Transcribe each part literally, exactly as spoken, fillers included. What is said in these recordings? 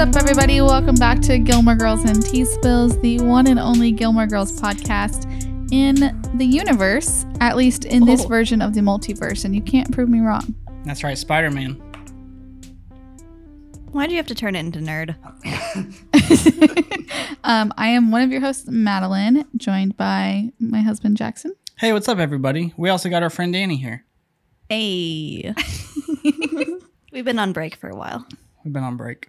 up, everybody? Welcome back to Gilmore Girls and Tea Spills, the one and only Gilmore Girls podcast in the universe, at least in this oh. version of the multiverse, and you can't prove me wrong. That's right, Spider-Man. Why'd you have to turn it into nerd? um, I am one of your hosts, Madeline, joined by my husband, Jackson. Hey, what's up, everybody? We also got our friend Danny here. Hey. We've been on break for a while. We've been on break.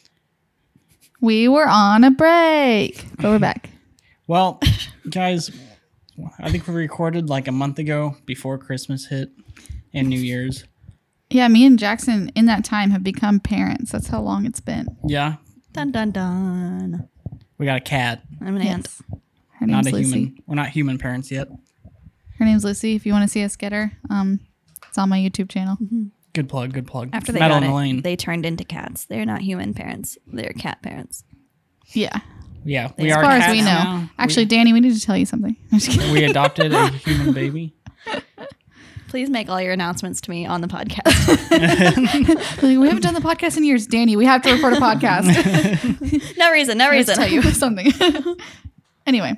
We were on a break, but we're back. Well, guys, I think we recorded like a month ago before Christmas hit and New Year's. Yeah, me and Jackson in that time have become parents. That's how long it's been. Yeah. Dun, dun, dun. We got a cat. I'm an yes. aunt. Her name's Not a Lucy. human. We're not human parents yet. Her name's Lucy. If you want to see us get her, um, it's on my YouTube channel. Mm-hmm. Good plug, good plug. After they Madeline got it, Elaine. they turned into cats. They're not human parents. They're cat parents. Yeah. Yeah, we as are far cats as we know. now. Actually, we, Danny, we need to tell you something. we adopted a human baby. Please make all your announcements to me on the podcast. Like, we haven't done the podcast in years. Danny, we have to record a podcast. no reason, no reason. Let's tell you something. Anyway.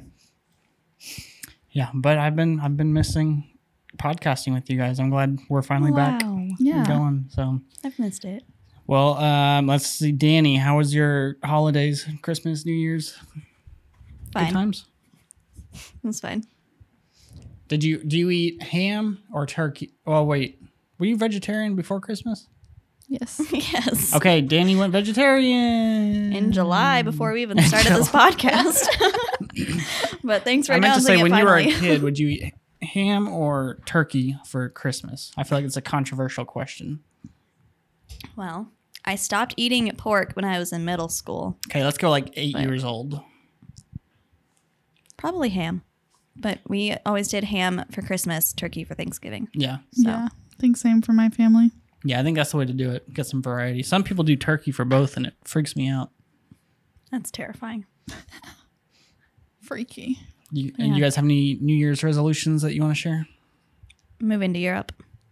Yeah, but I've been I've been missing podcasting with you guys. I'm glad we're finally wow. back. Yeah. We're going. So I've missed it. Well, um, let's see, Danny. How was your holidays? Christmas, New Year's? Fine. Good times. It's fine. Did you do you eat ham or turkey? Oh wait, were you vegetarian before Christmas? Yes. Yes. Okay, Danny went vegetarian In July, before we even started this podcast. But thanks for I meant to announcing say, it when finally. you were a kid, would you eat ham or turkey for Christmas? I feel like it's a controversial question. Well, I stopped eating pork when I was in middle school. Okay, let's go like eight But- years old. Probably ham. But we always did ham for Christmas, turkey for Thanksgiving. Yeah. So. Yeah. I think same for my family. Yeah, I think that's the way to do it. Get some variety. Some people do turkey for both, and it freaks me out. That's terrifying. Freaky. You, Yeah. And you guys have any New Year's resolutions that you want to share? Moving to Europe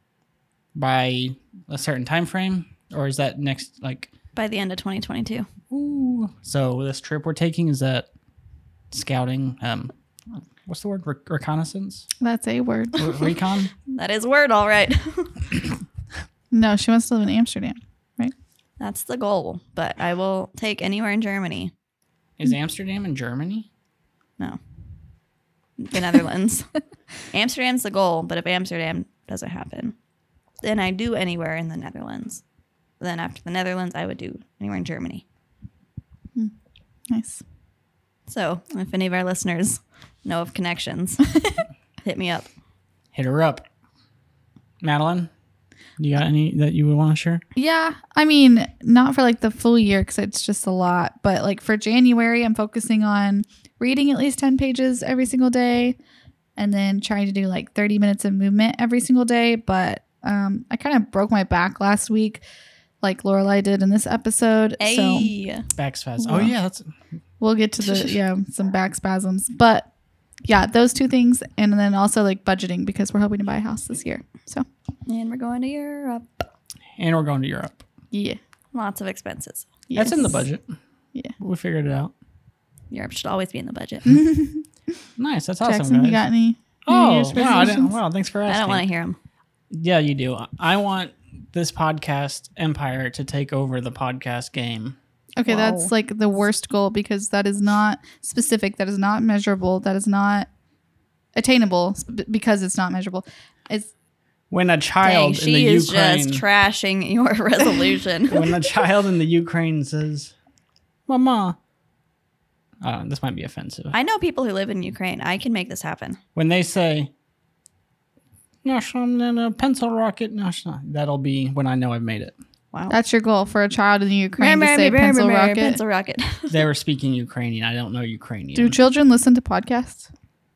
By a certain time frame? Or is that next, like... by the end of twenty twenty-two. Ooh. So this trip we're taking, is that scouting? Um, what's the word? Re- reconnaissance? That's a word. Re- recon? That is a word, all right. No, she wants to live in Amsterdam, right? That's the goal. But I will take anywhere in Germany. Is Amsterdam in Germany? No. The Netherlands. Amsterdam's the goal, but if Amsterdam doesn't happen, then I do anywhere in the Netherlands. Then after the Netherlands, I would do anywhere in Germany. Hmm. Nice. So if any of our listeners know of connections, hit me up. Hit her up. Madeline, you got any that you would want to share? Yeah. I mean, not for like the full year because it's just a lot. But like for January, I'm focusing on reading at least ten pages every single day. And then trying to do like thirty minutes of movement every single day. But um, I kind of broke my back last week, like Lorelai did in this episode. Hey. So Back spasm. Well, oh, yeah. That's we'll get to the, yeah, some back spasms. But yeah, those two things. And then also like budgeting because we're hoping to buy a house this year. So And we're going to Europe. And we're going to Europe. yeah. Lots of expenses. That's in the Yes. budget. Yeah. We figured it out. Europe should always be in the budget. Nice. That's awesome, Jackson, guys. you got any New Oh, Year's wow, I didn't, resolutions? wow. Thanks for asking. I don't want to hear them. Yeah, you do. I want this podcast empire to take over the podcast game. Okay, Wow. that's like the worst goal because that is not specific. That is not measurable. That is not attainable sp- because it's not measurable. It's When a Dang, child in she the is Ukraine, just trashing your resolution. when a child in the Ukraine says, "Mama," uh, this might be offensive. I know people who live in Ukraine. I can make this happen. When they say, "National pencil rocket," national, that'll be when I know I've made it. Wow. that's your goal for a child in the Ukraine to say pencil rocket. Pencil rocket. They were speaking Ukrainian. I don't know Ukrainian. Do children listen to podcasts?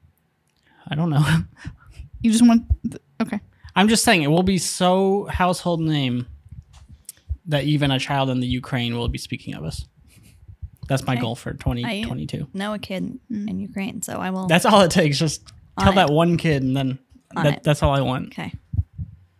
I don't know. You just want th- okay. I'm just saying it will be so household name that even a child in the Ukraine will be speaking of us. That's my Okay. goal for twenty twenty-two. Know a kid in Ukraine, so I will. That's all it takes. Just On tell it. that one kid, and then On that, it. that's all I want. Okay.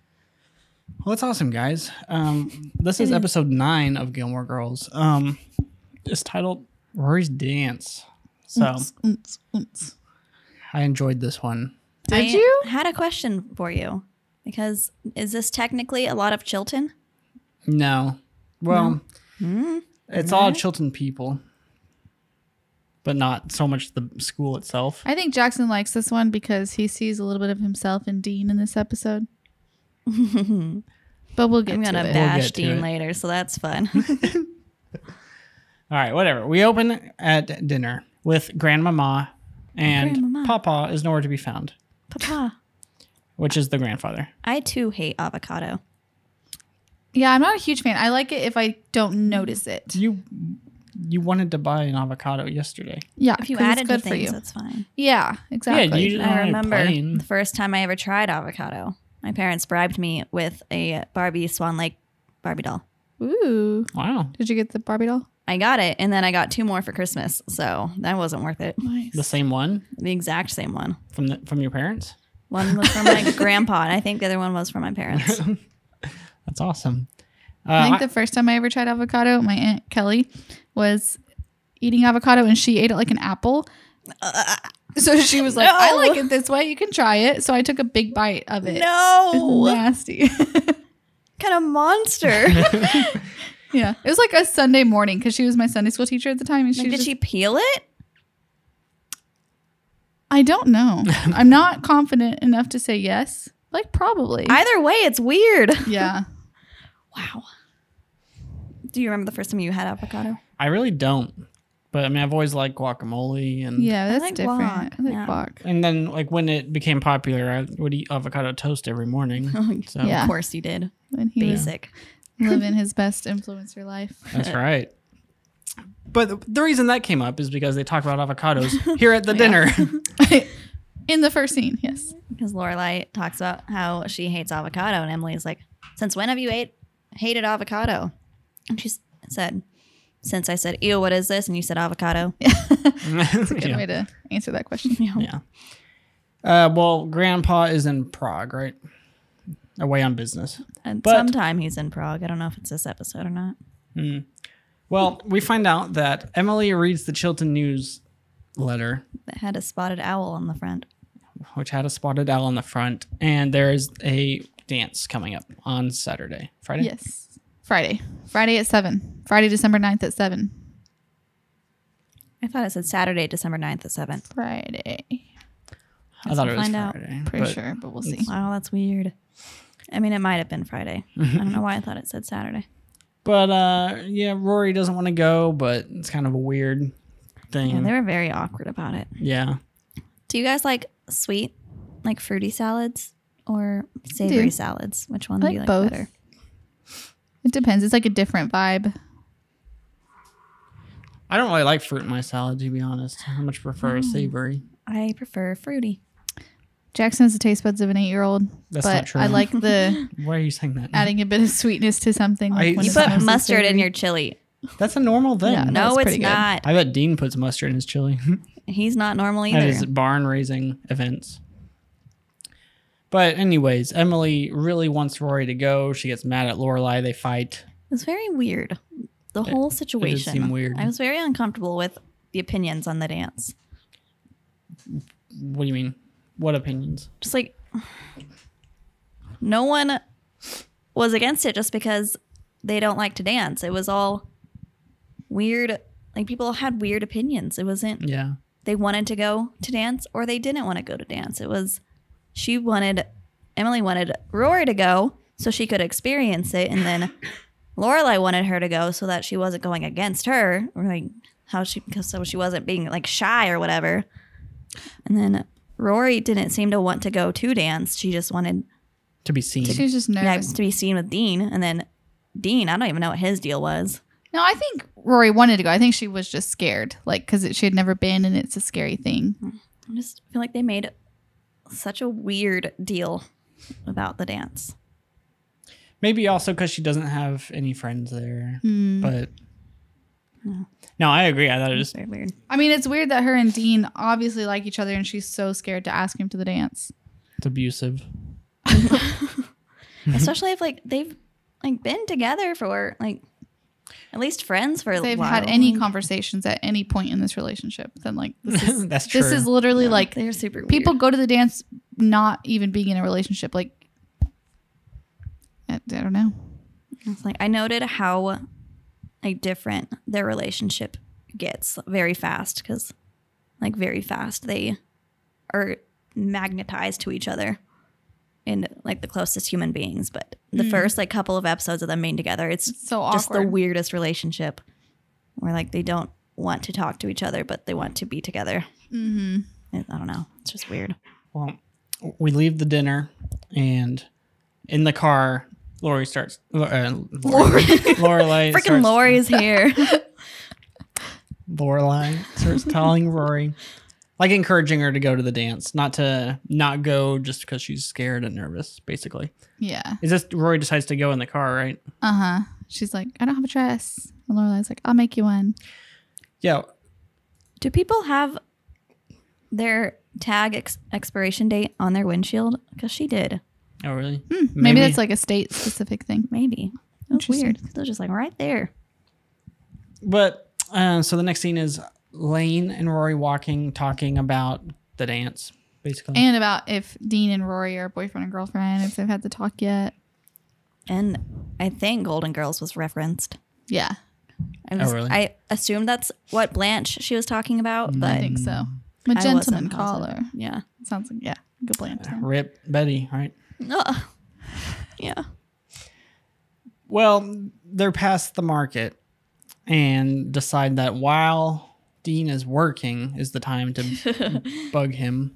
Well, that's awesome, guys. Um, this is episode nine of Gilmore Girls. Um, is titled Rory's Dance. So Oonts, oonts, oonts. I enjoyed this one. Did I you? had a question for you because is this technically a lot of Chilton? No. Well, Hmm? it's all Chilton people, but not so much the school itself. I think Jackson likes this one because he sees a little bit of himself in Dean in this episode. But we'll get I'm gonna to it. bash get to Dean it. later, so that's fun. All right, whatever. We open at dinner with Grandmama, and Grandmama. Papa is nowhere to be found, Papa, which is the grandfather. I too hate avocado. Yeah, I'm not a huge fan. I like it if I don't notice it. You you wanted to buy an avocado yesterday. Yeah, If you 'cause it's added to good for things, you. that's fine. Yeah, exactly. you- I Only remember plain. the first time I ever tried avocado. My parents bribed me with a Barbie Swan Lake Barbie doll. Ooh. Wow, Did you get the Barbie doll? I got it, and then I got two more for Christmas, so that wasn't worth it. Nice. the same one The exact same one. from the from your parents. One was from my grandpa, and I think the other one was from my parents. That's awesome. Uh, I think I- the first time I ever tried avocado, my Aunt Kelly was eating avocado and she ate it like an apple. So she was like, I No. like it this way. You can try it. So I took a big bite of it. It's No, nasty. kind of monster. Yeah. It was like a Sunday morning because she was my Sunday school teacher at the time. And she Like, was did just- she peel it? I don't know. I'm not confident enough to say yes. Like probably. Either way, it's weird. yeah. Wow. Do you remember the first time you had avocado? I really don't, but I mean, I've always liked guacamole, and Yeah, that's like different. guac, I like yeah. guac. and then like when it became popular, I would eat avocado toast every morning. So Yeah. Of course you did. When he was Basic. living his best influencer life. that's right. But the- the reason that came up is because they talk about avocados here at the dinner. In the first scene, yes. Because Lorelai talks about how she hates avocado, and Emily's like, "Since when have you ate hated avocado?" And she s- said, "Since I said, ew, what is this?" And you said avocado. That's a good Yeah. way to answer that question. Yeah. Uh, well, Grandpa is in Prague, right? Away on business. And But- sometime he's in Prague. I don't know if it's this episode or not. Well, we find out that Emily reads the Chilton News letter, That had a spotted owl on the front. which had a spotted owl on the front, and there's a dance coming up on Saturday, Friday. Yes. Friday. Friday at seven. Friday, December ninth at seven. I thought it said Saturday, December ninth at seven. Friday. I thought we'll it was find out. Friday. Pretty but sure, but we'll see. Wow, that's weird. I mean, it might have been Friday. I don't know why I thought it said Saturday. But uh, yeah, Rory doesn't want to go, but it's kind of a weird thing. Yeah, they were very awkward about it. yeah. Do you guys like sweet, like fruity salads or savory do. salads? Which one I do you like like both. better? It depends. It's like a different vibe. I don't really like fruit in my salad, to be honest. I much prefer Mm. a savory. I prefer fruity. Jackson has the taste buds of an eight-year-old, That's but not true. I like the Why are you saying that? adding a bit of sweetness to something. Like I- when You it's Put mostly mustard in savory. your chili. That's a normal thing. Yeah, no. No, it's it's pretty good. not. I bet Dean puts mustard in his chili He's not normal at either. his barn raising events. But anyways, Emily really wants Rory to go. She gets mad at Lorelai. They fight. It was very weird. The whole situation. seem weird. I was very uncomfortable with the opinions on the dance. What do you mean? What opinions? Just like no one was against it just because they don't like to dance. It was all weird. Like people had weird opinions. It wasn't Yeah. they wanted to go to dance or they didn't want to go to dance. It was she wanted Emily wanted Rory to go so she could experience it, and then Lorelai wanted her to go so that she wasn't going against her, or like how she so she wasn't being like shy or whatever. And then Rory didn't seem to want to go to dance. She just wanted To be seen. She was just yeah, nervous. to be seen with Dean, and then Dean, I don't even know what his deal was. No, I think Rory wanted to go. I think she was just scared, like because she had never been, and it's a scary thing. I just feel like they made such a weird deal about the dance. Maybe also because she doesn't have any friends there. Hmm. But no, I agree. I thought it It's was very weird. I mean, it's weird that her and Dean obviously like each other, and she's so scared to ask him to the dance. it's abusive. Especially if like they've like been together for like At least friends for If a they've while. had any Like, conversations at any point in this relationship, then like this is, That's true. this is literally yeah, like they're super weird. people go to the dance not even being in a relationship. Like I, I don't know. It's like I noted how like different their relationship gets very fast because like very fast they are magnetized to each other in like the closest human beings. But the Mm. first like couple of episodes of them being together, it's It's so just the awkward. weirdest relationship where like they don't want to talk to each other, but they want to be together. Mm-hmm. I I don't know. It's just weird. Well, we leave the dinner, and in the car, Lori starts. Uh, Lori, Lorelai. Freaking starts, Lori's here. Lorelai starts telling Rory, like encouraging her to go to the dance, not to not go just because she's scared and nervous. Basically, Yeah. is this Rory decides to go in the car, right? Uh huh. She's like, I don't have a dress. And Lorelai's like, I'll make you one. Yeah. Do people have their tag ex- expiration date on their windshield? Because she did. Oh, really? Hmm, maybe, that's like a state specific thing. Maybe. That's Interesting. weird. They're just like right there. But uh, so the next scene is Lane and Rory walking, talking about the dance, basically. And about if Dean and Rory are boyfriend and girlfriend, if they've had the talk yet. And I think Golden Girls was referenced. Yeah, I, was, Oh, really? I assumed that's what Blanche she was talking about, but I think so. A I gentleman wasn't caller. positive. Yeah. Sounds like, yeah, good plan. Rip Betty, right? Ugh. Yeah. Well, they're past the market and decide that while Dean is working is the time to bug him.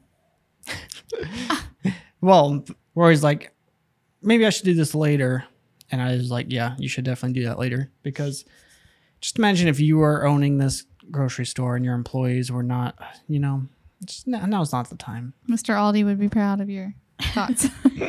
Well, Rory's like, maybe I should do this later. And I was like, yeah, you should definitely do that later. Because just imagine if you were owning this grocery store and your employees were not, you know, just, now's not the time. Mister Aldi would be proud of your thoughts.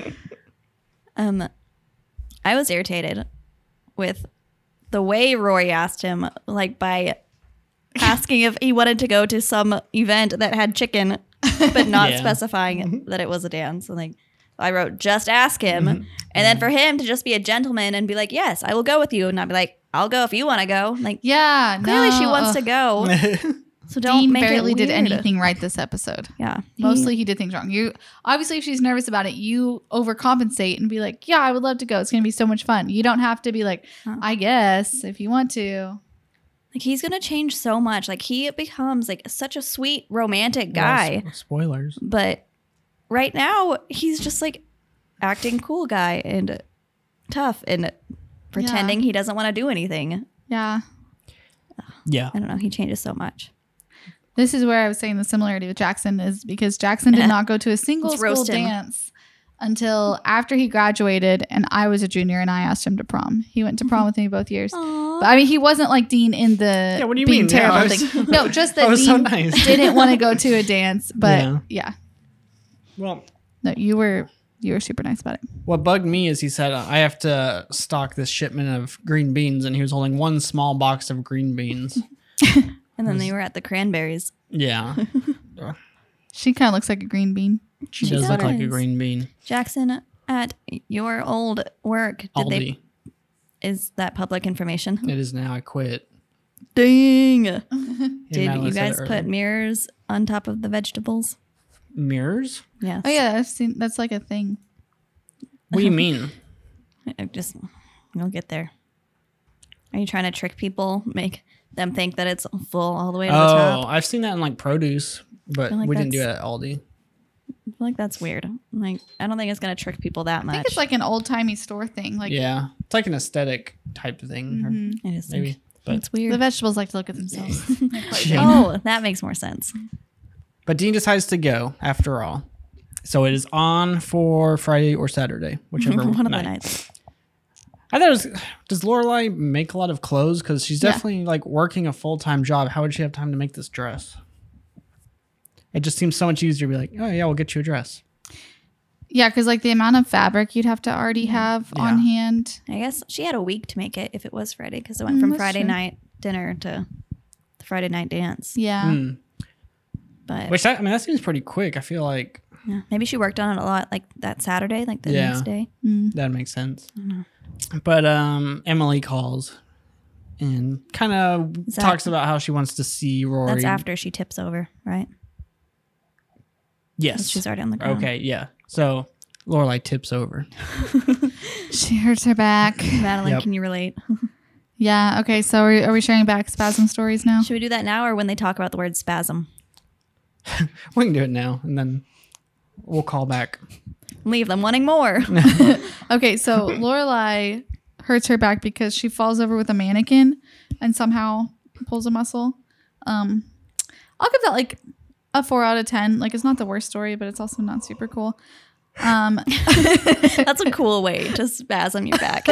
Um, I was irritated with the way Rory asked him, like by asking if he wanted to go to some event that had chicken, but not Yeah. specifying that it was a dance. And like, I wrote, just ask him. And then for him to just be a gentleman and be like, yes, I will go with you. And not be like, I'll go if you want to go. Like, yeah, clearly no, she wants ugh. to go. So don't Dean make barely it did weird. anything right this episode. Yeah. He- Mostly he did things wrong. You obviously, if she's nervous about it, you overcompensate and be like, yeah, I would love to go. It's going to be so much fun. You don't have to be like, Huh. I guess if you want to. like he's going to change so much. Like he becomes like such a sweet romantic guy. Well, s- spoilers. But right now, he's just like acting cool guy and tough and pretending he doesn't want to do anything. Yeah. Yeah. I don't know. He changes so much. This is where I was saying the similarity with Jackson is because Jackson did not go to a single Let's school roast him. dance until after he graduated and I was a junior and I asked him to prom. He went to prom with me both years. But I mean, he wasn't like Dean in the Yeah, what do you being mean? Yeah, terrible I was- thing. No, just that That was so Dean nice. didn't want to go to a dance. But Yeah. yeah. Well, No, you were you were super nice about it. what bugged me is he said, I have to stock this shipment of green beans, and he was holding one small box of green beans. And then they were at the cranberries. Yeah. She kind of looks like a green bean. She She does look like a does. green bean. Jackson, at your old work, did Aldi. they? Is that public information? It is now. I quit. Dang! Yeah, Did Madeline you said guys it put earlier. mirrors on top of the vegetables? Mirrors? Yes. Oh yeah, I've seen that's like a thing. What do you mean? I just you'll get there. Are you trying to trick people, make them think that it's full all the way to the Oh, top? I've seen that in like produce, but feel like we didn't do it that's- at Aldi. I feel like that's weird. Like I don't think it's gonna trick people that I much. think it's like an old timey store thing. Like Yeah. It's like an aesthetic type of thing. Or mhm. I just maybe. think But it's weird. the vegetables like to look at themselves. Yeah. Oh, that makes more sense. But Dean decides to go after all. So it is on for Friday or Saturday, whichever One of night. the nights. I thought it was, does Lorelai make a lot of clothes? Because she's Yeah. definitely like working a full time job. How would she have time to make this dress? It just seems so much easier to be like, oh yeah, we'll get you a dress. Yeah, because like the amount of fabric you'd have to already have on Yeah. hand. I guess she had a week to make it if it was Friday because it went Mm, from that's Friday true. night dinner to the Friday night dance. Yeah. Mm. But Which that, I mean, that seems pretty quick. I feel like yeah, maybe she worked on it a lot like that Saturday, like the Yeah. next day. Mm. that makes sense. But um, Emily calls and kind of Is that- talks about how she wants to see Rory. That's after she tips over, right? Yes. She's already on the ground. Okay, yeah. So Lorelai tips over. She hurts her back. Madeline, Yep. can you relate? Yeah. Okay. So are we, are we sharing back spasm stories now? Should we do that now or when they talk about the word spasm? We can do it now, and then we'll call back. Leave them wanting more. Okay. So Lorelai hurts her back because she falls over with a mannequin and somehow pulls a muscle. Um, I'll give that like a four out of ten. Like it's not the worst story, but it's also not super cool. Um, That's a cool way to spasm your back.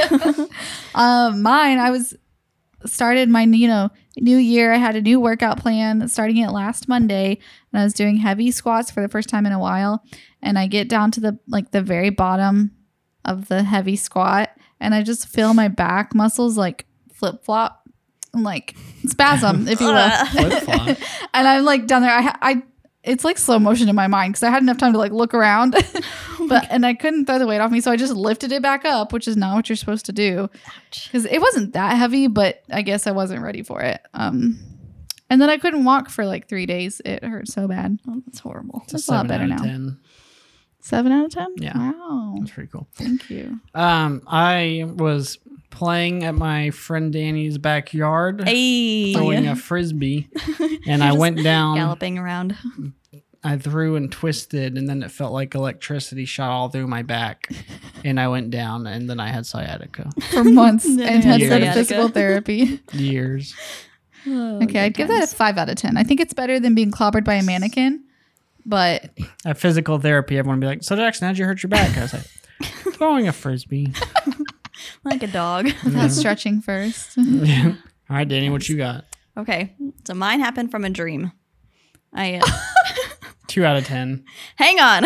um, mine, I was started my, you know, new year. I had a new workout plan starting it last Monday, and I was doing heavy squats for the first time in a while. And I get down to the, like the very bottom of the heavy squat, and I just feel my back muscles like flip flop, like spasm, if you will. Flip-flop. And I'm like down there. I, I, it's like slow motion in my mind because I had enough time to like look around, but and I couldn't throw the weight off me, so I just lifted it back up, which is not what you're supposed to do because it wasn't that heavy, but I guess I wasn't ready for it. Um, and then I couldn't walk for like three days. It hurt so bad. Oh, that's horrible. It's a That's a lot seven better out of now. ten. Seven out of ten. Yeah. Wow. That's pretty cool. Thank you. Um, I was playing at my friend Danny's backyard, Hey. throwing a frisbee, and I went down. Galloping around. I threw and twisted, and then it felt like electricity shot all through my back, and I went down, and then I had sciatica. For months Then and I had had some sciatica. physical therapy. Years. Oh, Okay, I'd give that a five out of ten. I think it's better than being clobbered by a mannequin, but At physical therapy, everyone would be like, "So Jackson, how'd you hurt your back?" I was like, "Throwing a frisbee." like a dog. without stretching first. Yeah. All right, Danny, what you got? Okay, so mine happened from a dream. I uh, Two out of ten. hang on.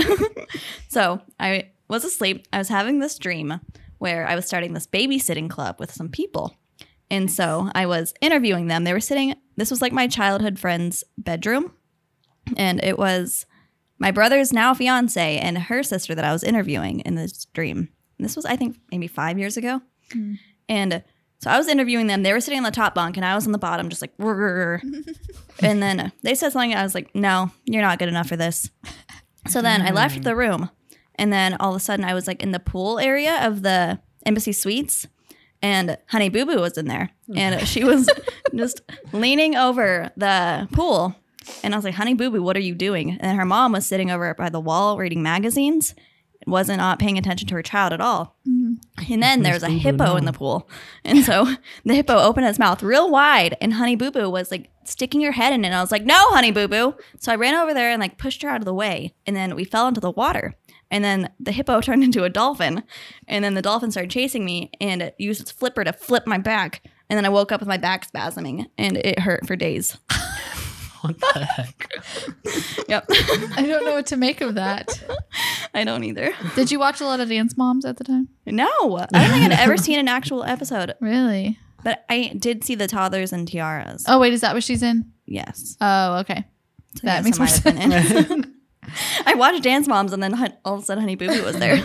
So I was asleep. I was having this dream where I was starting this babysitting club with some people. And so I was interviewing them. They were sitting, this was like my childhood friend's bedroom. And it was my brother's now fiance and her sister that I was interviewing in this dream. And this was, I think, maybe five years ago. Mm. And so I was interviewing them. They were sitting on the top bunk and I was on the bottom, just like, "Rrrr." And then they said something. I was like, no, you're not good enough for this. So then I left the room. And then all of a sudden I was like in the pool area of the Embassy Suites. And Honey Boo Boo was in there. And she was just leaning over the pool. And I was like, Honey Boo Boo, what are you doing? And her mom was sitting over by the wall reading magazines. Wasn't not paying attention to her child at all. And then there was a Boo Boo hippo now. in the pool. And so the hippo opened its mouth real wide. And Honey Boo Boo was like sticking her head in it. And I was like, no, Honey Boo Boo. So I ran over there and like pushed her out of the way. And then we fell into the water. And then the hippo turned into a dolphin. And then the dolphin started chasing me and it used its flipper to flip my back. And then I woke up with my back spasming and it hurt for days. What the heck? Yep. I don't know what to make of that. I don't either. Did you watch a lot of Dance Moms at the time? No, I don't think I'd ever seen an actual episode. Really? But I did see the Toddlers and Tiaras. Oh, wait, is that what she's in? Yes. Oh, okay. So That yes, makes I more might have been in. I watched Dance Moms and then hun- all of a sudden Honey Boo Boo was there.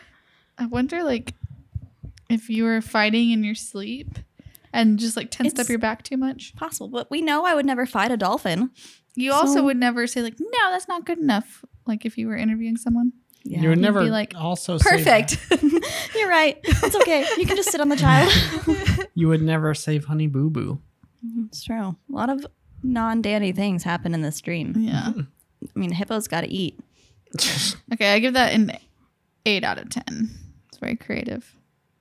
I wonder, like, if you were fighting in your sleep and just, like, tensed It's- up your back too much. Possible. But we know I would never fight a dolphin. You So- also would never say, like, no, that's not good enough. Like, if you were interviewing someone. Yeah. You would You'd never be like, also say Perfect. You're right. It's okay. You can just sit on the child. that. You would never save Honey Boo Boo. It's true. A lot of non-dandy things happen in this dream. Yeah. I mean, hippos got to eat. Okay, I give that an eight out of ten. It's very creative.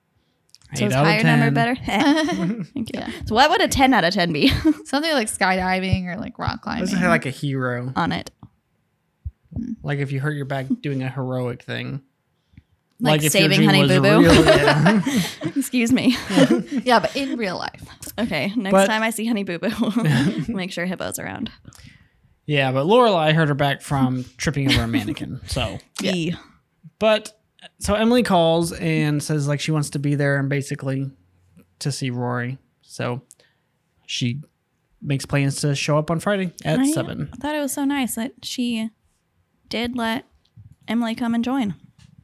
So Eight is out of higher number ten. better? Thank you. Yeah. So what would a ten out of ten be Something like skydiving or like rock climbing. Doesn't have like a hero. on it? Like if you hurt your back doing a heroic thing. Like if saving your Honey dream Boo was Boo? real- yeah. Excuse me. Yeah, but in real life. Okay, next But- time I see Honey Boo Boo, make sure hippo's around. Yeah, but Lorelai hurt her back from tripping over a mannequin. So, Yeah. but so Emily calls and says like she wants to be there and basically to see Rory. So she makes plans to show up on Friday at I seven. thought it was so nice that she did let Emily come and join.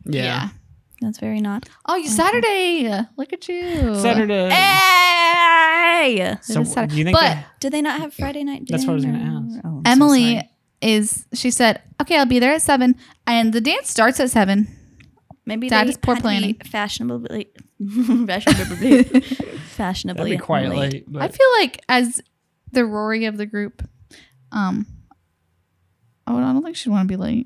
Yeah. That's very not. Oh, you Saturday. Look at you. Saturday. Eh! Yay! So is Saturday. do you think But- that- Did they not have Friday night dinner? That's what I was gonna ask. Oh, Emily sorry. is, she said, okay, I'll be there at seven. And the dance starts at seven. maybe That they is poor had to be planning. fashionably, fashionably, fashionably that'd be quite late. late. But I feel like as the Rory of the group, um, oh, I don't think she'd want to be late.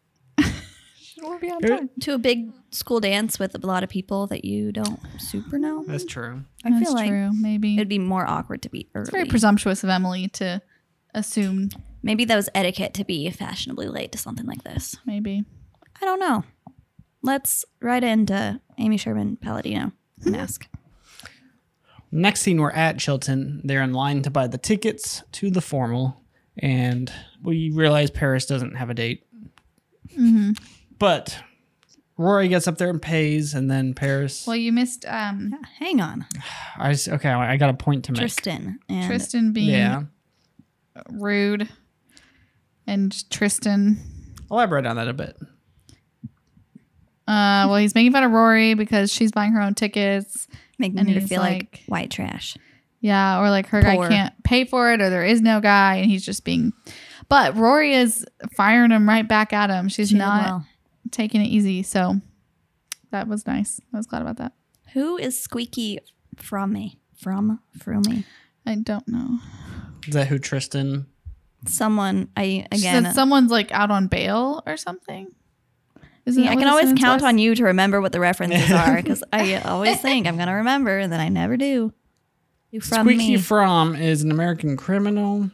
She'd want to be on It- time. To a big school dance with a lot of people that you don't super know. that's true. I That's feel like true. Maybe it'd be more awkward to be early. it's very presumptuous of Emily to assume. Maybe that was etiquette to be fashionably late to something like this. Maybe. I don't know. Let's write into Amy Sherman Palladino and ask. Next scene, we're at Chilton. They're in line to buy the tickets to the formal, and we realize Paris doesn't have a date. Mm-hmm. But Rory gets up there and pays, and then Paris. Well, you missed um, Hang on. I just, okay, I got a point to make. Tristan and Tristan being Yeah, rude, and Tristan. elaborate on that a bit. Uh, well, he's making fun of Rory because she's buying her own tickets. making and her he's feel like, like- white trash. Yeah, or like her Poor. guy can't pay for it, or there is no guy, and he's just being. But Rory is firing him right back at him. She's She did not well. taking it easy, so that was nice. I was glad about that. Who is Squeaky from me? From from me? I don't know. Is that who Tristan? Someone I She again. said someone's like out on bail or something. Isn't See, that I what can the always sentence count was? on you to remember what the references are because I always think I'm gonna remember and then I never do. You from Squeaky me? Fromm is an American criminal.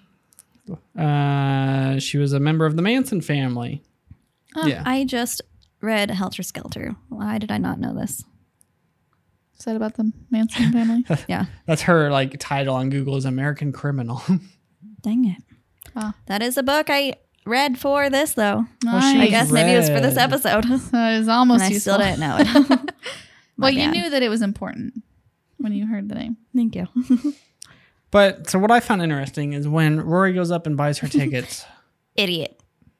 Uh, she was a member of the Manson family. Oh, yeah. I just read Helter Skelter. Why did I not know this? Is that about the Manson family? Yeah, That's her like title on Google is American criminal. dang it. Wow. That is a book I read for this though. Well, she I Nice. guess maybe it was for this read. episode, and That is almost I useful. still didn't know it. My Well, you bad. knew that it was important when you heard the name. Thank you. But so what I found interesting is when Rory goes up and buys her tickets. Idiot.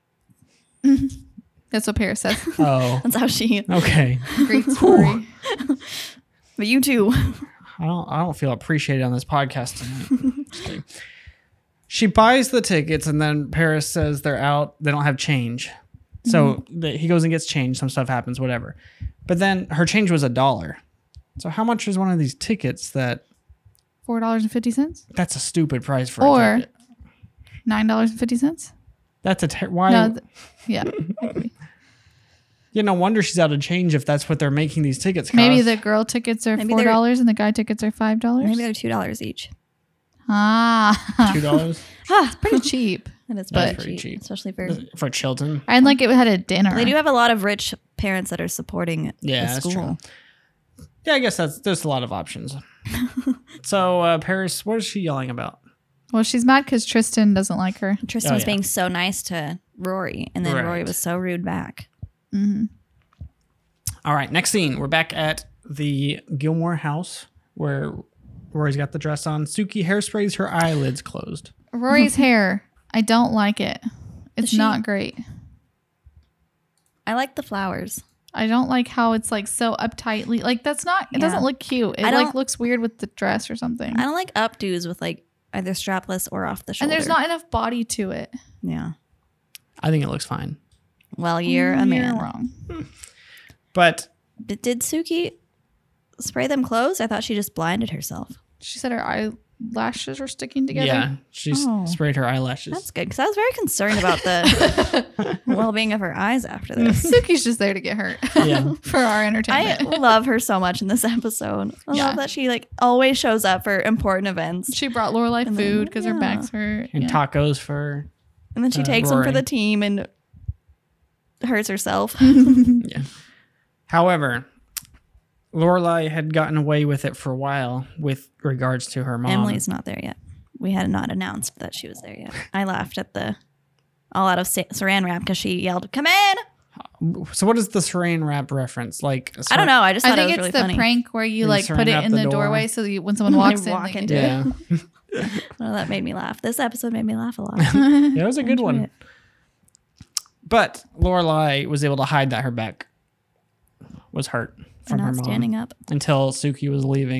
That's what Paris says. Oh, That's how she. okay. Great story. But you too. I don't. I don't feel appreciated on this podcast tonight. Just kidding. She buys the tickets, and then Paris says they're out. They don't have change, so the, he goes and gets change. Some stuff happens, whatever. But then her change was a dollar. So how much is one of these tickets? That Four dollars and fifty cents, that's a stupid price for Or- a ticket. nine dollars and fifty cents. That's a ter- why. No, th- yeah. I agree. Yeah, no wonder she's out of change if that's what they're making these tickets cost. Maybe the girl tickets are Maybe four they're- dollars and the guy tickets are five dollars. Maybe they're two dollars each. Ah, two dollars pretty cheap. That is That's pretty pretty cheap, cheap. especially for. for Chilton. I'd like it had a dinner. They do have a lot of rich parents that are supporting Yeah, the that's school. true. Yeah, I guess that's there's a lot of options. So uh, Paris, what is she yelling about? Well, she's mad because Tristan doesn't like her. Tristan Oh, was yeah. being so nice to Rory, and then Right. Rory was so rude back. Mm-hmm. All right, next scene. We're back at the Gilmore house where Rory's got the dress on. Suki hairsprays her eyelids closed. Rory's hair. I don't like it. It's she- not great. I like the flowers. I don't like how it's like so uptightly. Like that's not. It Yeah. doesn't look cute. It I like don't- looks weird with the dress or something. I don't like updos with like either strapless or off the And shoulder. there's not enough body to it. Yeah. I think it looks fine. Well, you're a You're man. wrong. But But did Suki spray them closed? I thought she just blinded herself. She said her eyelashes were sticking together. yeah, she s- Oh. sprayed her eyelashes. That's good because I was very concerned about the well-being of her eyes after this. Suki's just there to get hurt Yeah. for our I entertainment. love her so much in this episode. I Yeah. love that she like always shows up for important events, She brought Lorelai And then- food because her yeah. back's hurt. And Yeah. tacos for and then she Uh, takes them for Rory. the team and hurts herself. yeah. However, Lorelai had gotten away with it for a while with regards to her mom. Emily's not there yet. We had not announced that she was there yet. I laughed at the all out of sa- saran wrap because she yelled, "Come in!" So what is the saran wrap reference? Like I don't know. I just I thought it think was it's really the funny. prank where you You like surround put it up in the the, door. doorway so that you, when someone They walks in, walk they can into do Yeah. it. Well, that made me laugh. This episode made me laugh a lot. Yeah, it was a good Enjoyed one. it. But Lorelai was able to hide that her back was hurt For from her not mom standing up. until Suki was leaving.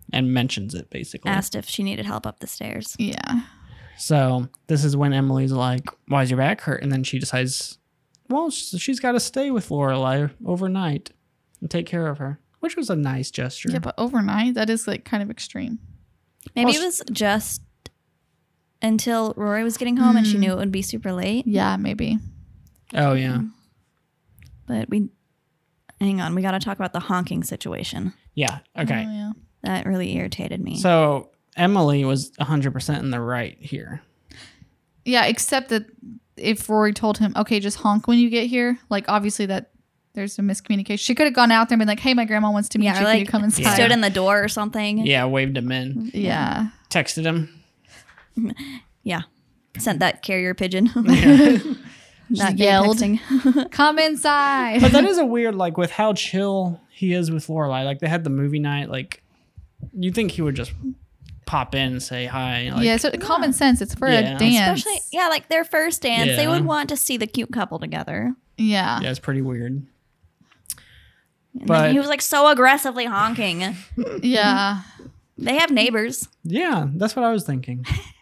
and mentions it basically. Asked if she needed help up the stairs. Yeah. So this is when Emily's like, "Why is your back hurt?" And then she decides, well, she's got to stay with Lorelai overnight and take care of her, which was a nice gesture. Yeah, but overnight, that is like kind of extreme. Maybe Well, it was just until Rory was getting home and she knew it would be super late. Yeah, maybe. Oh yeah, But we, hang on, we got to talk about the honking situation. yeah. Okay. Oh, yeah. That really irritated me. So Emily was one hundred percent in the right here. Yeah, except that if Rory told him, okay, just honk when you get here, like obviously that there's a miscommunication. She could have gone out there and been like, hey, my grandma wants to meet yeah, you. or Can like you come inside? stood in the door or something. Yeah, waved him in, Yeah. texted him. Yeah. Sent that carrier pigeon. Not Just yelled. texting. Come inside. But that is a weird, like, with how chill he is with Lorelai. Like, they had the movie night. Like, you'd think he would just pop in and say hi. Like, yeah, so common sense. It's for Yeah. a dance. Especially, yeah, like their first dance. They Yeah. would want to see the cute couple together. Yeah. yeah, it's pretty weird. And But- then he was like so aggressively honking. Yeah. They have neighbors. Yeah, that's what I was thinking.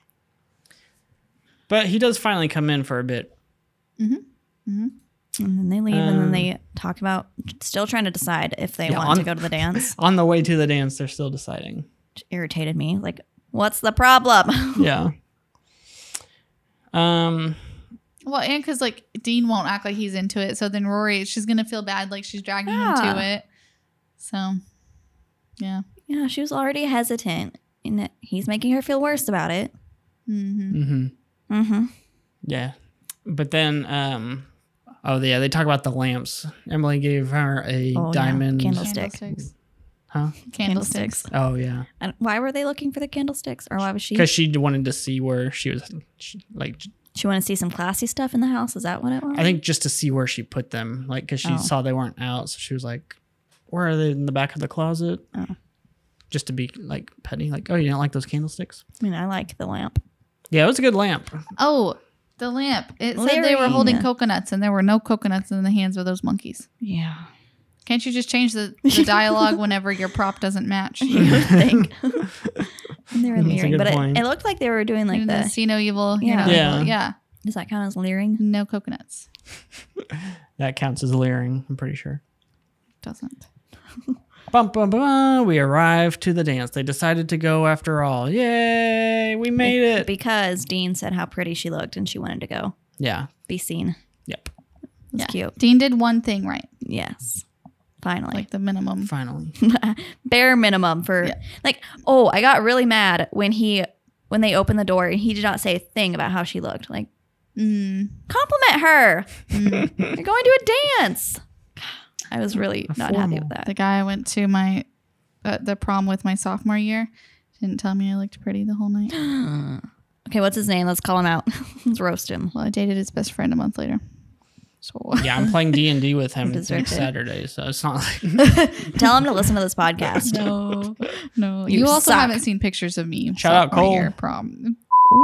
But he does finally come in for a bit. And then they leave and then Um, they talk about still trying to decide if they Yeah, want on- to go to the dance. On the way to the dance, they're still deciding. Which irritated me. Like, what's the problem? Yeah. Um. Well, and because like Dean won't act like he's into it, so then Rory, she's gonna feel bad, like she's dragging him Yeah. to it. So, yeah. Yeah, she was already hesitant. And he's making her feel worse about it. Mm-hmm. Mm-hmm. Mm-hmm. Yeah. But then, um, oh yeah, they talk about the lamps. Emily gave her a Oh, yeah. diamond. Candlestick. Candlesticks. Huh? Candlesticks. Oh yeah, And why were they looking for the candlesticks? Or why was she? because she wanted to see where she was. She, like, She wanted to see some classy stuff in the house. Is that what it was? I think just to see where she put them. Like, because she Oh. saw they weren't out, so she was like, "Where are they? In the back of the closet?" Oh. Just to be like petty. Like, oh, you don't like those candlesticks? I mean, I like the lamp. Yeah, it was a good lamp. Oh, the lamp. It said they were Lyrian. holding coconuts, and there were no coconuts in the hands of those monkeys. Yeah. Can't you just change the, the dialogue whenever your prop doesn't match? You would think. And they were That's a leering. good But it, point. it looked like they were doing like Like the the. see no evil. You Yeah. know, Yeah. yeah. Does that count as leering? No coconuts. That counts as leering. I'm pretty sure. Doesn't. Bum, bum, bum, bum. We arrived to the dance. They decided to go after all. Yay! We made it. Because Dean said how pretty she looked and she wanted to go Yeah. be seen. Yep. It's Yeah. cute. Dean did one thing right, Yes. Finally. like the minimum. Finally. Bare minimum for Yeah. like, oh, I got really mad when he when they opened the door and he did not say a thing about how she looked. Like, Mm. compliment her. You're going to a dance. I was really not happy Formal. with that. The guy I went to my uh, the prom with my sophomore year didn't tell me I looked pretty the whole night. Okay, what's his name? Let's call him out. Let's roast him. Well, I dated his best friend a month later. So Yeah, I'm playing D and D with him Deserved next it. Saturday, so it's not like Tell him to listen to this podcast. no, no. You You, also suck. haven't seen pictures of me. Shout out sophomore Cole. year prom.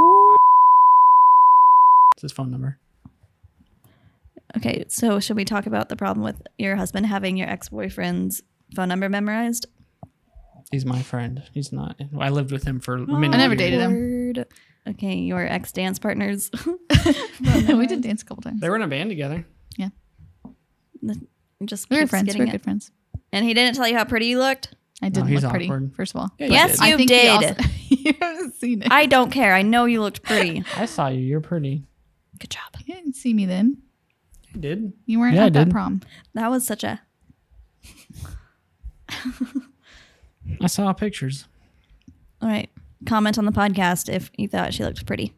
it's his phone number. Okay, so should we talk about the problem with your husband having your ex-boyfriend's phone number memorized? He's my friend. He's not. I lived with him for many I never years. dated him. Word. Okay, your ex-dance partners. We did dance a couple times. They were in a band together. Just We were keeps friends. We getting were it. good friends. And he didn't tell you how pretty you looked? I didn't he's look pretty, awkward. first of all. Yeah, Yes, did. you I think he did. also- you haven't seen it. I don't care. I know you looked pretty. I saw you. You're pretty. Good job. You didn't see me then. You did. You weren't Yeah, I at that did. prom. That was such a... I saw pictures. All right. Comment on the podcast if you thought she looked pretty.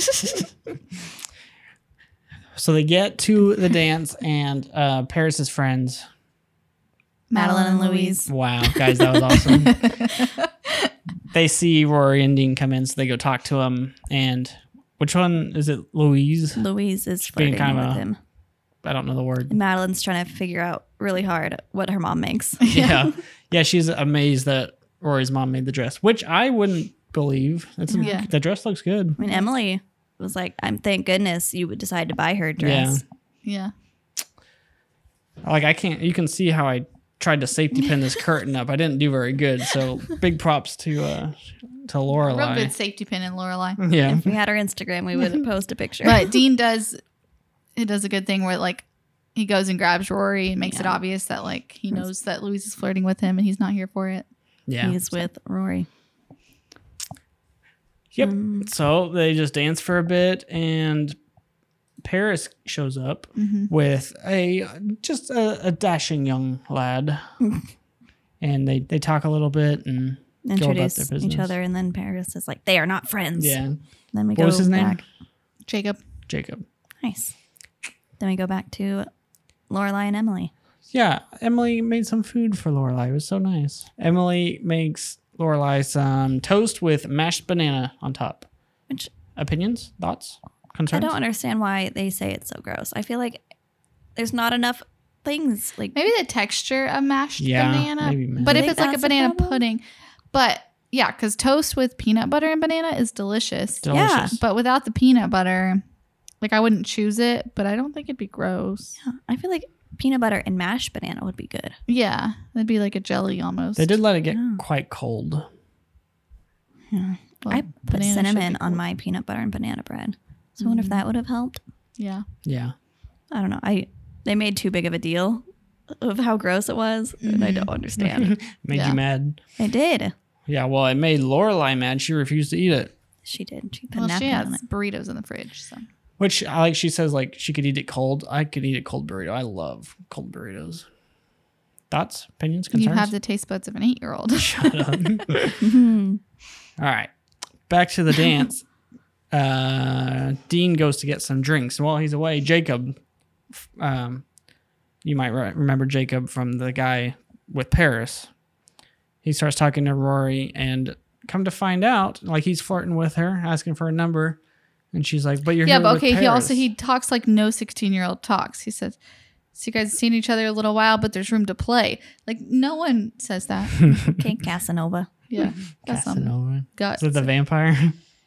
So they get to the dance, and uh, Paris's friends. Madeline and Louise. Wow, guys, that was awesome. They see Rory and Dean come in, so they go talk to him. And which one is it? Louise? Louise is being flirting kind of with a- him. I don't know the word. Madeline's trying to figure out really hard what her mom makes. Yeah, yeah. She's amazed that Rory's mom made the dress, which I wouldn't believe. It's Yeah. the dress looks good. I mean, Emily was like, "I'm thank goodness you would decide to buy her dress." Yeah. Like I can't. You can see how I tried to safety pin this curtain up. I didn't do very good. So big props to uh, to Real Lorelai. good safety pin in Lorelai. Yeah. If we had our Instagram, we would post a picture. But Dean does, it does a good thing where like he goes and grabs Rory and makes it Yeah. obvious that like he knows that Louise is flirting with him and he's not here for it. Yeah. He's with Rory. Yep. Mm. So they just dance for a bit, and Paris shows up Mm-hmm. with a just a, a dashing young lad, and they they talk a little bit and go about their Introduce business. each other, and then Paris is like, "They are not friends." Yeah. Then we What go was his name? back. Jacob. Jacob. Nice. Then we go back to Lorelai and Emily. Yeah, Emily made some food for Lorelai. It was so nice. Emily makes Lorelai some toast with mashed banana on top. Which Opinions? Thoughts? I Concerns? don't understand why they say it's so gross. I feel like there's not enough things like Maybe the texture of mashed Yeah, banana. maybe mashed. But You if think it's like a that's the banana problem? pudding. But yeah, because toast with peanut butter and banana is delicious. Delicious. But without the peanut butter, like I wouldn't choose it, but I don't think it'd be gross. I feel like peanut butter and mashed banana would be good. Yeah. It'd be like a jelly almost. They did let it get Yeah. quite cold. Well, I put banana should cinnamon be on cool. my peanut butter and banana bread. So I wonder if that would have helped. Yeah. Yeah. I don't know. I they made too big of a deal of how gross it was, and I don't understand. Made Yeah. you mad. I did. Yeah, well, it made Lorelai mad. She refused to eat it. She did. She put Well, a she napkin has on it. burritos in the fridge. So Which I like. She says like she could eat it cold. I could eat a cold burrito. I love cold burritos. Thoughts, opinions, concerns? you have the taste buds of an eight year old. Shut up. All right, back to the dance. Uh, Dean goes to get some drinks. While he's away, Jacob, um, you might re- remember Jacob from the guy with Paris. He starts talking to Rory, and come to find out, like he's flirting with her, asking for a number, and she's like, "But you're Yeah, here but with okay, he also Paris." he talks like no sixteen year old talks. He says, "So you guys have seen each other a little while, but there's room to play." Like no one says that. Okay, Casanova. Yeah, that's some Casanova. guts. Is it the vampire?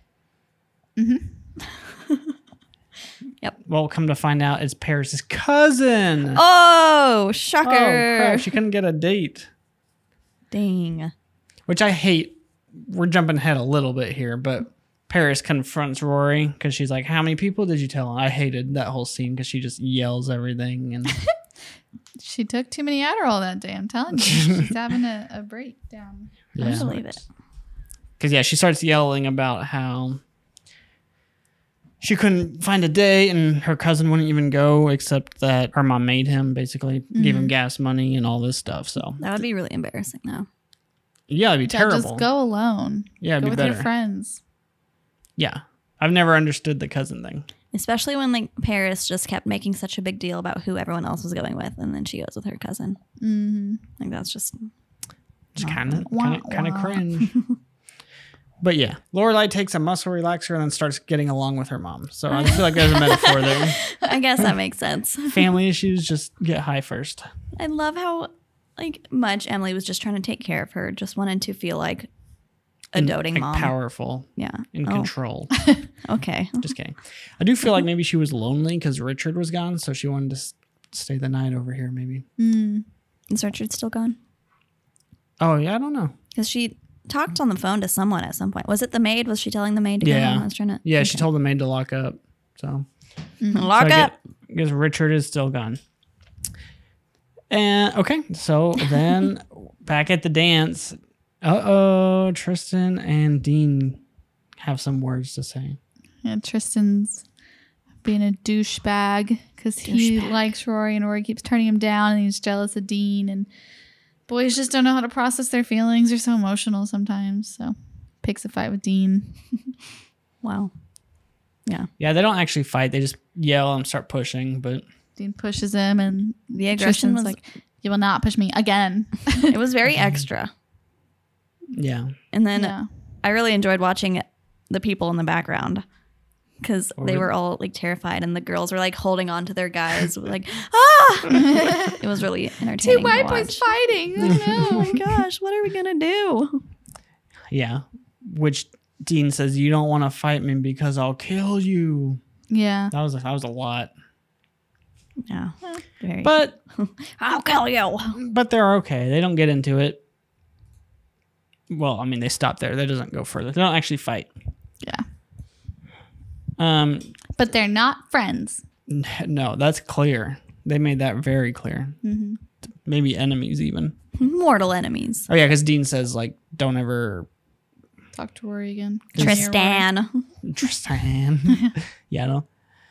Yep. Well, come to find out, it's Paris's cousin. Oh, shocker. Oh, crap. She couldn't get a date. Dang. Which I hate. We're jumping ahead a little bit here, but Paris confronts Rory because she's like, "How many people did you tell?" I hated that whole scene because she just yells everything. And She took too many Adderall that day. I'm telling you, she's having a, a breakdown. I believe it. Because, yeah, she starts yelling about how she couldn't find a day and her cousin wouldn't even go, except that her mom made him, basically, gave him gas money and all this stuff. So, That would be really embarrassing, though. yeah, it'd be Yeah, terrible. just go alone. Yeah, it'd Go be with better. your friends. Yeah. I've never understood the cousin thing. Especially when like Paris just kept making such a big deal about who everyone else was going with, and then she goes with her cousin. Mm-hmm. Like that's just Just kind of Wah, kind of kind of wah. cringe. But yeah, Lorelai takes a muscle relaxer and then starts getting along with her mom. So I feel like there's a metaphor there. I guess that makes sense. Family issues, just get high first. I love how like much Emily was just trying to take care of her, just wanted to feel like a And, doting like, mom. powerful, Yeah. in Oh, control. okay. Just kidding. I do feel like maybe she was lonely because Richard was gone, so she wanted to s- stay the night over here. Maybe. Mm. Is Richard still gone? Oh yeah, I don't know. Because she talked on the phone to someone at some point. Was it the maid? Was she telling the maid to go Yeah. home? I was trying to. Yeah, she okay. told the maid to lock up. So Lock So I up. gue- guess Richard is still gone. And okay, so then back at the dance, uh oh, Tristan and Dean have some words to say. Yeah, Tristan's being a douchebag because he Douchebag. likes Rory and Rory keeps turning him down and he's jealous of Dean. And boys just don't know how to process their feelings. They're so emotional sometimes. So picks a fight with Dean. Wow. Yeah. Yeah, they don't actually fight; they just yell and start pushing. But Dean pushes him and The aggression Tristan's was like, "You will not push me again." it was very extra. yeah, And then Yeah. I really enjoyed watching the people in the background because What they were- were all like terrified, and the girls were like holding on to their guys, like ah. It was really entertaining. Two white to boys watch. fighting. Oh, Oh no. my gosh, what are we gonna do? yeah. Which Dean says, "You don't want to fight me because I'll kill you." Yeah. That was a, that was a lot. Yeah. Very. But I'll kill you. but they're okay. They don't get into it. Well, I mean, they stop there. That doesn't go further. They don't actually fight. Yeah. Um, But they're not friends. n- no, that's clear. They made that very clear. Mm-hmm. Maybe enemies even. Mortal enemies. Oh yeah, because Dean says like, don't ever Talk to Rory again. Tristan. Tristan. yeah, no.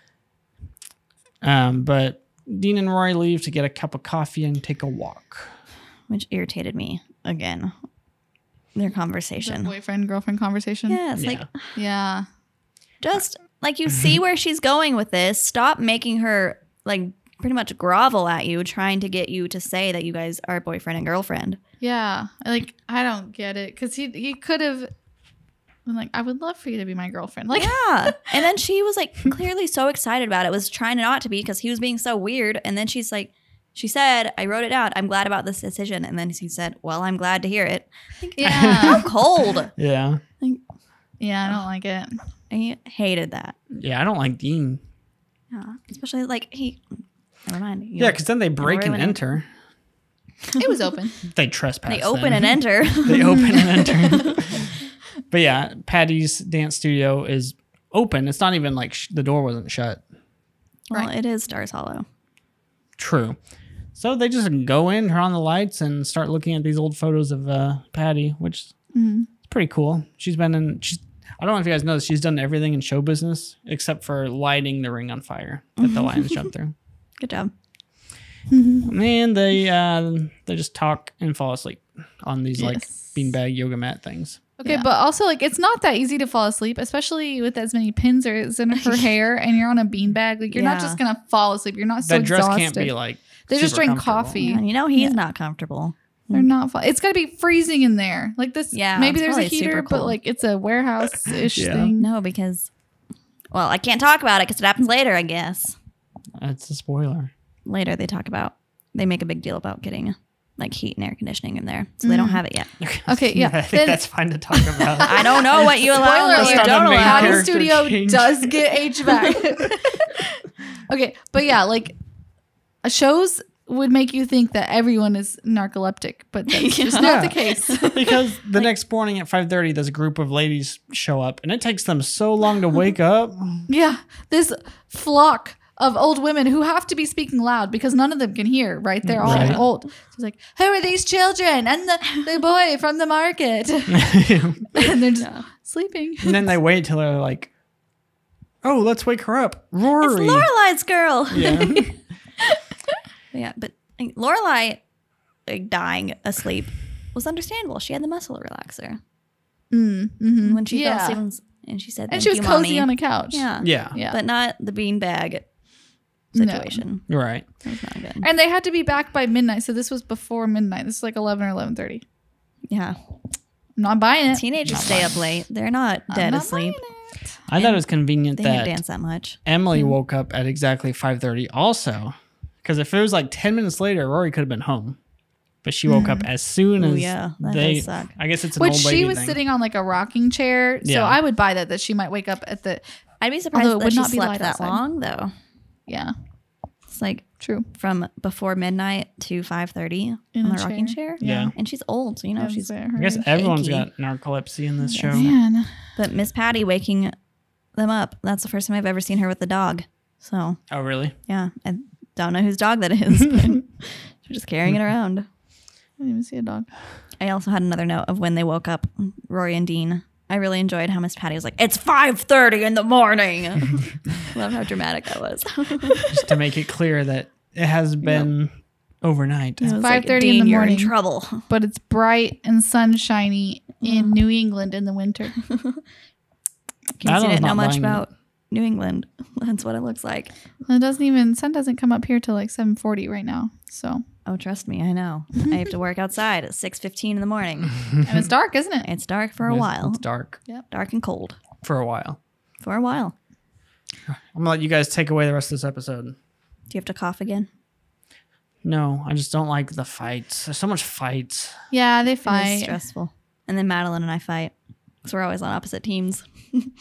Um, but Dean and Rory leave to get a cup of coffee and take a walk. Which irritated me again. Their The conversation. boyfriend girlfriend conversation. Yeah, it's Yeah. like Yeah. just like you see where she's going with this. Stop making her like pretty much grovel at you, trying to get you to say that you guys are boyfriend and girlfriend. Yeah. Like I don't get it because he he could have been like, I would love for you to be my girlfriend. Like Yeah. And then she was like clearly so excited about it, was trying not to be because he was being so weird. And then she's like, she said, I wrote it down. I'm glad about this decision. And then he said, well, I'm glad to hear it. How yeah. cold. Yeah. Yeah, I don't like it. I hated that. Yeah, I don't like Dean. Yeah. Especially like he, never mind. You Yeah, know, because then they break Rory and went in. enter. It was open. They trespass. they open then. and enter. They open and enter. But yeah, Patty's dance studio is open. It's not even like sh- the door wasn't shut. Well, Right. it is Stars Hollow. True. So they just go in, turn on the lights, and start looking at these old photos of uh, Patty, which is Mm-hmm. pretty cool. She's been in. She's. I don't know if you guys know this. She's done everything in show business except for lighting the ring on fire that the lions jump through. Good job. And they uh, they just talk and fall asleep on these like Yes. beanbag yoga mat things. Okay, Yeah. but also like it's not that easy to fall asleep, especially with as many pins or is in her hair, and you're on a beanbag. Like you're not Yeah. just gonna fall asleep. You're not so that dress exhausted. can't be like. They just super drink comfortable. coffee. Yeah, you know he's Yeah. not comfortable. They're not. Fall- it's gotta be freezing in there. Like this. Yeah, maybe it's there's a probably super heater, but cold. like it's a warehouse ish Yeah. thing. No, because, well, I can't talk about it because it happens later, I guess. That's a spoiler. Later, they talk about, they make a big deal about getting like heat and air conditioning in there. So they don't have it yet. Okay, yeah. I think Then- that's fine to talk about. I don't know what you allow Spoiler and what you alert. don't Not a main allow. Patty character Studio change. does get H V A C. Okay, but yeah, like uh, shows would make you think that everyone is narcoleptic, but that's just Yeah. not the case. Because the next morning at five thirty, there's a group of ladies show up, and it takes them so long to wake up. Yeah, this flock of old women who have to be speaking loud because none of them can hear, right? They're all Right. old. So it's like, who are these children? And the, the boy from the market. And they're just sleeping. And then they wait till they're like, "Oh, let's wake her up, Rory." It's Lorelei's girl. Yeah. Yeah, but like, Lorelai like, dying asleep was understandable. She had the muscle relaxer. Mm, mhm. When she yeah. fell asleep and- and she said, And "Thank she was you, cozy Mommy." on a couch. Yeah. yeah, Yeah. But not the beanbag No. situation. you're right. That was not good. And they had to be back by midnight. So this was before midnight. This is like eleven or eleven thirty. Yeah. I'm not buying it. Teenagers stay up late. They're not I'm dead not asleep. buying it. I thought it was convenient They didn't that dance that much. Emily woke up at exactly five thirty. Also, because if it was like ten minutes later, Rory could have been home. But she woke up as soon Ooh, as yeah, that they. does suck. I guess it's an Which old lady she was thing. sitting on like a rocking chair. So Yeah. I would buy that, that she might wake up at the, I'd be surprised Although it that would she not be slept light that outside. long, though. yeah, It's like true. from before midnight to five thirty In on a the rocking chair. Yeah. And she's old, so you know That was she's. her I guess age. everyone's shaky. got narcolepsy in this show. Man. But Miss Patty waking them up. That's the first time I've ever seen her with the dog. So Oh, really? yeah, I don't know whose dog that is. But she's just carrying it around. I didn't even see a dog. I also had another note of when they woke up, Rory and Dean. I really enjoyed how Miss Patty was like, "It's five thirty in the morning." Love how dramatic that was. Just to make it clear that it has been overnight. It was five thirty in "Dean, the you're morning." in trouble. But it's bright and sunshiny in New England in the winter. Casey Adam's didn't know not much buying about New England. That's what it looks like. It doesn't even, sun doesn't come up here till like seven forty right now. So, Oh, trust me, I know. I have to work outside at six fifteen in the morning. and it's dark, isn't it? It's dark for a It's- while. It's dark Dark and cold for a while. for a while. I'm gonna let you guys take away the rest of this episode. Do you have to cough again? No, I just don't like the fights. There's so much fights. Yeah, they It was fight. stressful. And then Madeline and I fight. So we're always on opposite teams.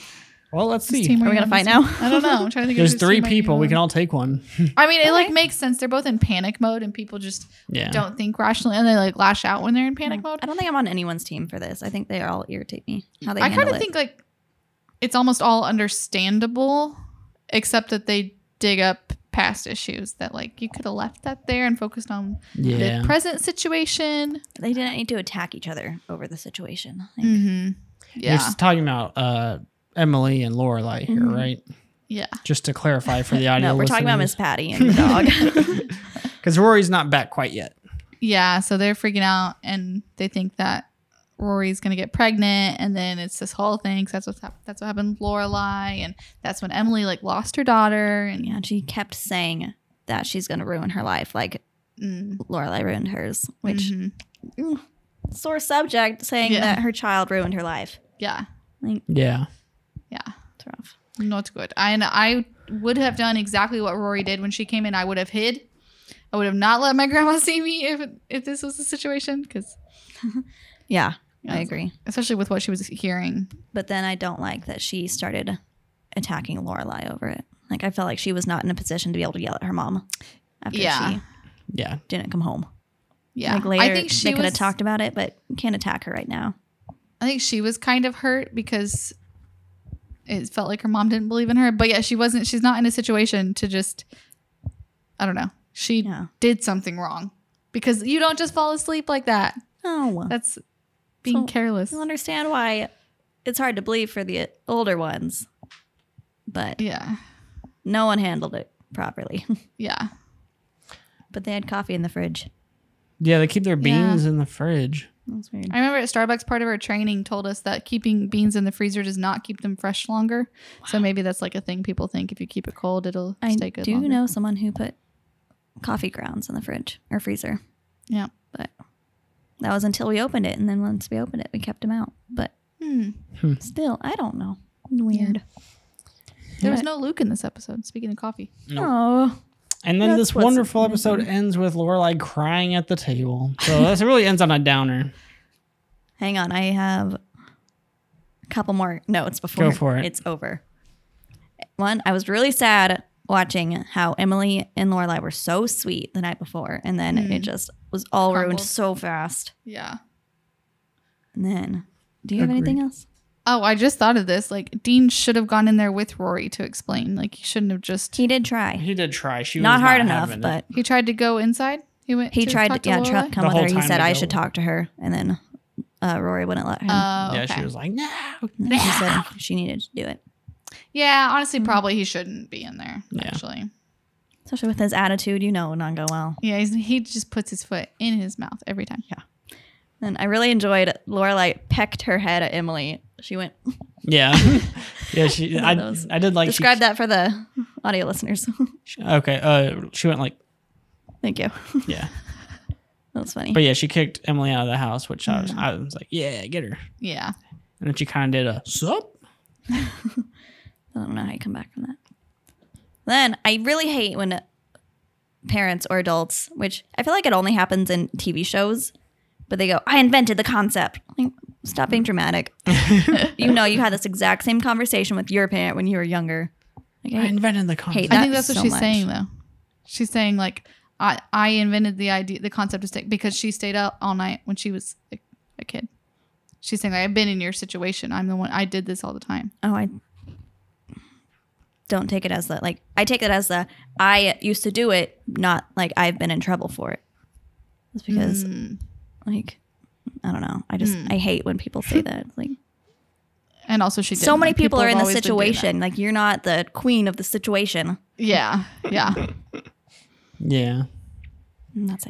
Well, let's Whose see. team Are we you gonna on fight this now? one? I don't know. I'm trying to think. There's of whose three team are you people. We on. can all take one. I mean, it like Okay. makes sense. They're both in panic mode, and people just Yeah. don't think rationally, and they like lash out when they're in panic mode. I don't think I'm on anyone's team for this. I think they all irritate me. How they I handle kind of it. think like it's almost all understandable, except that they dig up past issues that like you could have left that there and focused on Yeah. the present situation. They didn't need to attack each other over the situation. Like, Mm-hmm. You're Yeah, just talking about uh, Emily and Lorelai here, Mhm. right? yeah, Just to clarify for the audio No, we're talking about Miss listeners. Patty and the dog. Because Rory's not back quite yet. yeah. So they're freaking out, and they think that Rory's gonna get pregnant, and then it's this whole thing. 'Cause that's what's hap- that's what happened with Lorelai, and that's when Emily like lost her daughter, and Yeah, and she kept saying that she's going to ruin her life, like mm, Lorelai ruined hers, which mhm. mm, sore subject, saying Yeah. that her child ruined her life. yeah, Like, Yeah. yeah. it's rough. Not good. I, and I would have done exactly what Rory did when she came in. I would have hid. I would have not let my grandma see me if if this was the situation, because Yeah, Yeah, I agree. especially with what she was hearing. But then I don't like that she started attacking Lorelai over it. Like, I felt like she was not in a position to be able to yell at her mom after Yeah. she Yeah. didn't come home. Yeah, Like, later, I think she they could was. have talked about it, but you can't attack her right now. I think she was kind of hurt because it felt like her mom didn't believe in her. But yeah, she wasn't. She's not in a situation to just. I don't know. She Yeah. did something wrong because you don't just fall asleep like that. Oh, That's being So- careless. you'll understand why it's hard to believe for the older ones. But Yeah, no one handled it properly. yeah. But they had coffee in the fridge. Yeah, they keep their Yeah. beans in the fridge. That's weird. I remember at Starbucks, part of our training told us that keeping beans in the freezer does not keep them fresh longer. So maybe that's like a thing people think if you keep it cold, it'll I stay good do longer. know someone who put coffee grounds in the fridge or freezer. Yeah. But that was until we opened it. And then once we opened it, we kept them out. But Hmm. still, I don't know. Weird. There was But- no Luke in this episode. Speaking of coffee, Oh. And then That's this what's wonderful missing. episode ends with Lorelai crying at the table. So this really ends on a downer. Hang on. I have a couple more notes before Go for it. it's over. One, I was really sad watching how Emily and Lorelai were so sweet the night before. And then Mm. it just was all ruined Crumbled. so fast. yeah. And then, do you have Agreed. anything else? Oh, I just thought of this. Like Dean should have gone in there with Rory to explain. Like he shouldn't have just. He did try. He did try. She Not was hard enough, having it. but He tried to go inside. He went. he to tried talk to, yeah, Lorelai? try, come The with whole her. He time said they I go- should talk to her. And then uh, Rory wouldn't let him. Oh, Yeah, okay. she was like, no. And then she said she needed to do it. Yeah, honestly, probably he shouldn't be in there. Yeah. Actually, Especially with his attitude, you know it would not go well. yeah, he's, he just puts his foot in his mouth every time. Yeah. And I really enjoyed Lorelai pecked her head at Emily. She went, Yeah. yeah, she I, That was- I did like describe that for the audio listeners. she, okay, uh she went like Thank you. yeah. That was funny. But yeah, she kicked Emily out of the house, which I was Mm. I was like, yeah, get her. Yeah. And then she kind of did a sup. I don't know how you come back from that. Then I really hate when parents or adults, which I feel like it only happens in T V shows, but they go, I invented the concept. Like, stop being dramatic. You know, you had this exact same conversation with your parent when you were younger. Like, I I, invented the concept. hate I that think that's what so she's much. saying though. She's saying like I I invented the idea the concept of stick because she stayed out all night when she was a, a kid. She's saying like, I've been in your situation. I'm the one I did this all the time. oh, I don't take it as the, like, I take it as the, I used to do it, not like I've been in trouble for it. It's because, Mm. like, I don't know. I just, I hate when people say that. It's like, And also she so didn't. many Like, people, are have in the always been doing that. situation. Like, you're not the queen of the situation. Yeah. Yeah. Yeah. And that's it.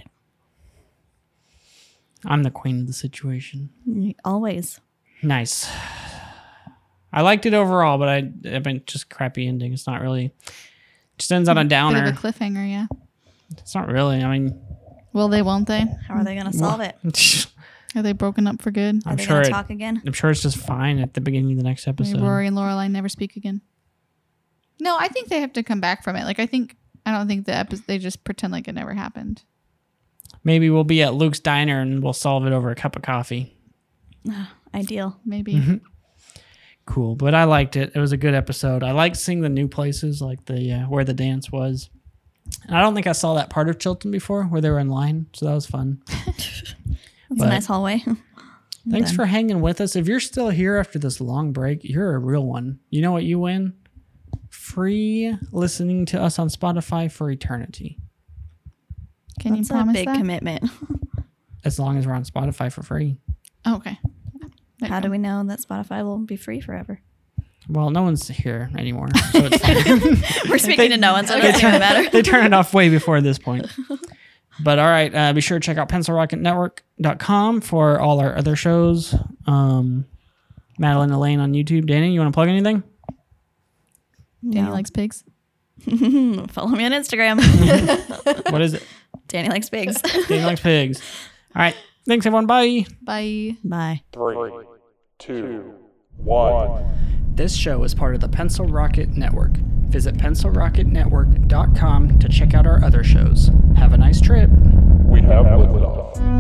I'm the queen of the situation. Always. Nice. I liked it overall, but I I mean just crappy ending. It's not really just ends on a Bit downer. of a cliffhanger, yeah. It's not really. I mean Will they, won't they? How are they going to solve it? Are they broken up for good? Are I'm they sure going to it, talk again? I'm sure it's just fine at the beginning of the next Maybe episode. Rory and Lorelai never speak again. No, I think they have to come back from it. Like I think I don't think the episode they just pretend like it never happened. Maybe we'll be at Luke's diner and we'll solve it over a cup of coffee. Ideal. Maybe. Mm-hmm. cool. But I liked it. It was a good episode. I liked seeing the new places, like the uh, where the dance was. And I don't think I saw that part of Chilton before, where they were in line. So that was fun. That's But- a nice hallway. Thanks done. for hanging with us. If you're still here after this long break, you're a real one. You know what you win? Free listening to us on Spotify for eternity. Can That's you promise a big that? commitment. As long as we're on Spotify for free. Oh, okay. There you How go. do we know that Spotify will be free forever? Well, no one's here anymore. So it's fine. We're speaking to no one, so it they, doesn't even turn, matter. they turn it off way before this point. But all right, uh, be sure to check out pencil rocket network dot com for all our other shows. Um, Madeline Elaine on YouTube. Danny, you want to plug anything? Danny No. likes pigs. Follow me on Instagram. What is it? Danny likes pigs. Danny likes pigs. All right. Thanks, everyone. Bye. Bye. Bye. Three, two, one. This show is part of the Pencil Rocket Network. Visit pencil rocket network dot com to check out our other shows. Have a nice trip. We have liftoff.